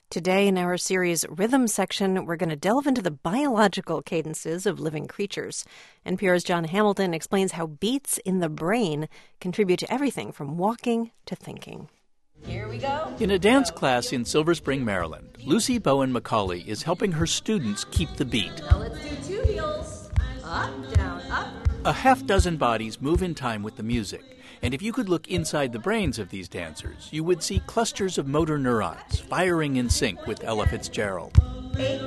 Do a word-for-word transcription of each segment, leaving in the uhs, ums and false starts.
Today in our series Rhythm section, we're going to delve into the biological cadences of living creatures. N P R's John Hamilton explains how beats in the brain contribute to everything from walking to thinking. Here we go. In a dance class in Silver Spring, Maryland, Lucy Bowen McCauley is helping her students keep the beat. Now let's do two heels. Up, down, up. A half dozen bodies move in time with the music. And if you could look inside the brains of these dancers, you would see clusters of motor neurons firing in sync with Ella Fitzgerald. Eight,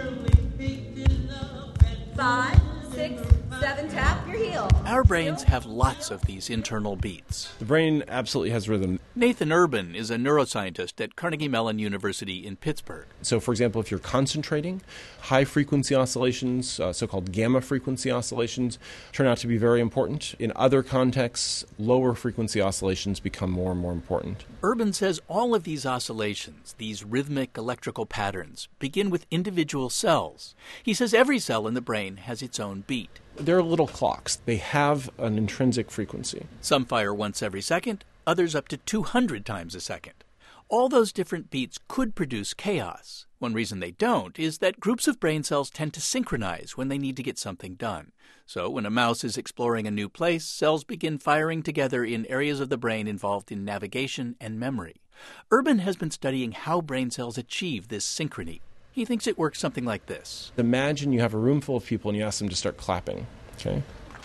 five, six, seven, tap your heel. Our brains have lots of these internal beats. The brain absolutely has rhythm. Nathan Urban is a neuroscientist at Carnegie Mellon University in Pittsburgh. So, for example, if you're concentrating, high-frequency oscillations, uh, so-called gamma-frequency oscillations, turn out to be very important. In other contexts, lower-frequency oscillations become more and more important. Urban says all of these oscillations, these rhythmic electrical patterns, begin with individual cells. He says every cell in the brain has its own beat. They're little clocks. They have an intrinsic frequency. Some fire once every second, others up to two hundred times a second. All those different beats could produce chaos. One reason they don't is that groups of brain cells tend to synchronize when they need to get something done. So when a mouse is exploring a new place, cells begin firing together in areas of the brain involved in navigation and memory. Urban has been studying how brain cells achieve this synchrony. He thinks it works something like this. Imagine you have a room full of people and you ask them to start clapping, okay?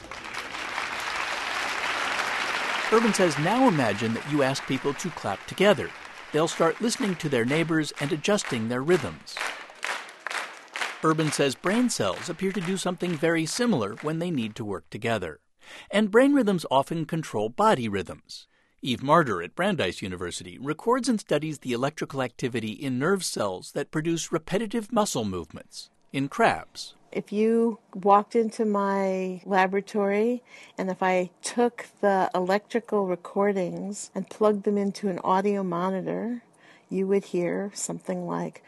Urban says now imagine that you ask people to clap together. They'll start listening to their neighbors and adjusting their rhythms. Urban says brain cells appear to do something very similar when they need to work together. And brain rhythms often control body rhythms. Eve Marder at Brandeis University records and studies the electrical activity in nerve cells that produce repetitive muscle movements in crabs. If you walked into my laboratory and if I took the electrical recordings and plugged them into an audio monitor, you would hear something like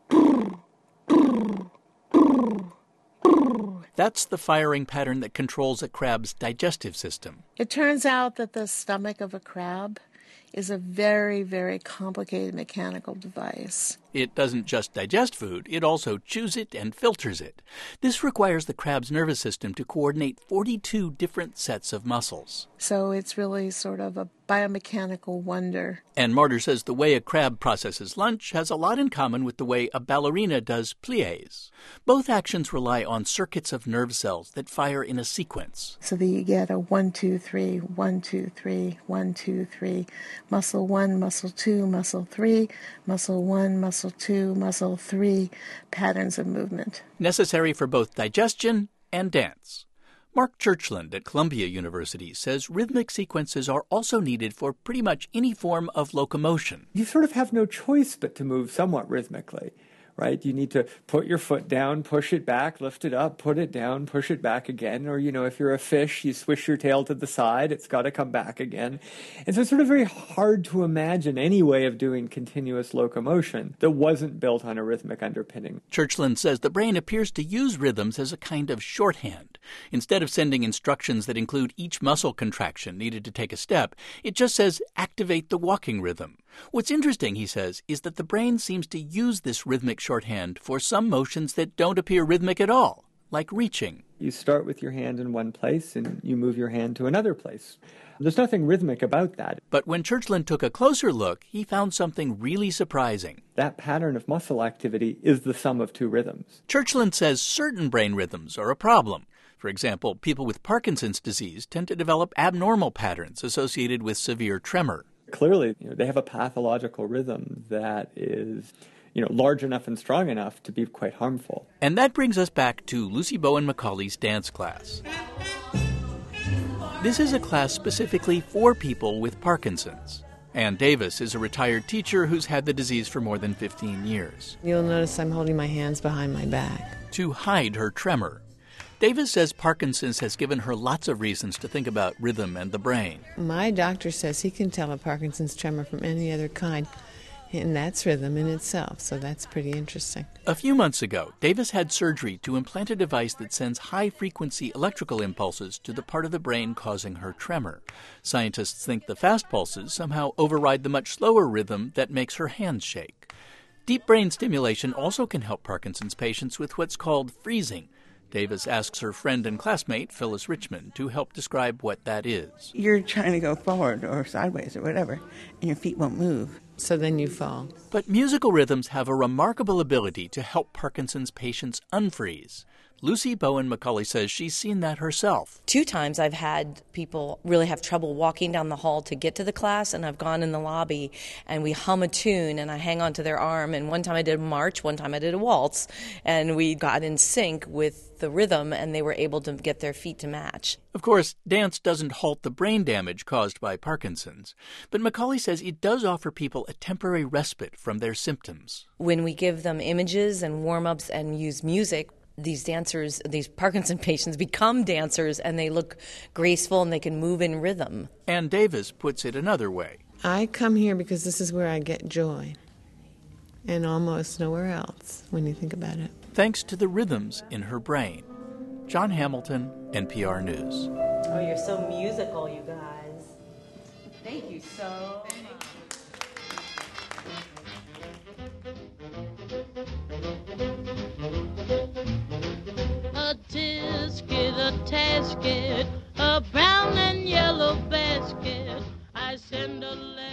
That's the firing pattern that controls a crab's digestive system. It turns out that the stomach of a crab is a very, very complicated mechanical device. It doesn't just digest food, it also chews it and filters it. This requires the crab's nervous system to coordinate forty-two different sets of muscles. So it's really sort of a biomechanical wonder. And Marder says the way a crab processes lunch has a lot in common with the way a ballerina does pliés. Both actions rely on circuits of nerve cells that fire in a sequence. So that you get a one, two, three, one, two, three, one, two, three, muscle one, muscle two, muscle three, muscle one, muscle two, muscle three patterns of movement. Necessary for both digestion and dance. Mark Churchland at Columbia University says rhythmic sequences are also needed for pretty much any form of locomotion. You sort of have no choice but to move somewhat rhythmically, right? You need to put your foot down, push it back, lift it up, put it down, push it back again. Or, you know, if you're a fish, you swish your tail to the side, it's got to come back again. And so it's sort of very hard to imagine any way of doing continuous locomotion that wasn't built on a rhythmic underpinning. Churchland says the brain appears to use rhythms as a kind of shorthand. Instead of sending instructions that include each muscle contraction needed to take a step, it just says activate the walking rhythm. What's interesting, he says, is that the brain seems to use this rhythmic shorthand for some motions that don't appear rhythmic at all, like reaching. You start with your hand in one place and you move your hand to another place. There's nothing rhythmic about that. But when Churchland took a closer look, he found something really surprising. That pattern of muscle activity is the sum of two rhythms. Churchland says certain brain rhythms are a problem. For example, people with Parkinson's disease tend to develop abnormal patterns associated with severe tremor. Clearly, you know, they have a pathological rhythm that is, you know, large enough and strong enough to be quite harmful. And that brings us back to Lucy Bowen McCauley's dance class. This is a class specifically for people with Parkinson's. Ann Davis is a retired teacher who's had the disease for more than fifteen years. You'll notice I'm holding my hands behind my back. To hide her tremor. Davis says Parkinson's has given her lots of reasons to think about rhythm and the brain. My doctor says he can tell a Parkinson's tremor from any other kind, and that's rhythm in itself, so that's pretty interesting. A few months ago, Davis had surgery to implant a device that sends high-frequency electrical impulses to the part of the brain causing her tremor. Scientists think the fast pulses somehow override the much slower rhythm that makes her hands shake. Deep brain stimulation also can help Parkinson's patients with what's called freezing. Davis asks her friend and classmate, Phyllis Richmond, to help describe what that is. You're trying to go forward or sideways or whatever, and your feet won't move. So then you fall. But musical rhythms have a remarkable ability to help Parkinson's patients unfreeze. Lucy Bowen McCauley says she's seen that herself. Two times I've had people really have trouble walking down the hall to get to the class, and I've gone in the lobby and we hum a tune and I hang onto their arm, and one time I did a march, one time I did a waltz, and we got in sync with the rhythm and they were able to get their feet to match. Of course, dance doesn't halt the brain damage caused by Parkinson's, but McCauley says it does offer people a temporary respite from their symptoms. When we give them images and warm-ups and use music, these dancers, these Parkinson patients become dancers, and they look graceful and they can move in rhythm. Ann Davis puts it another way. I come here because this is where I get joy, and almost nowhere else when you think about it. Thanks to the rhythms in her brain. John Hamilton, N P R News. Oh, you're so musical, you guys. Thank you so much. A tisket, a tasket, a brown and yellow basket. I send a letter.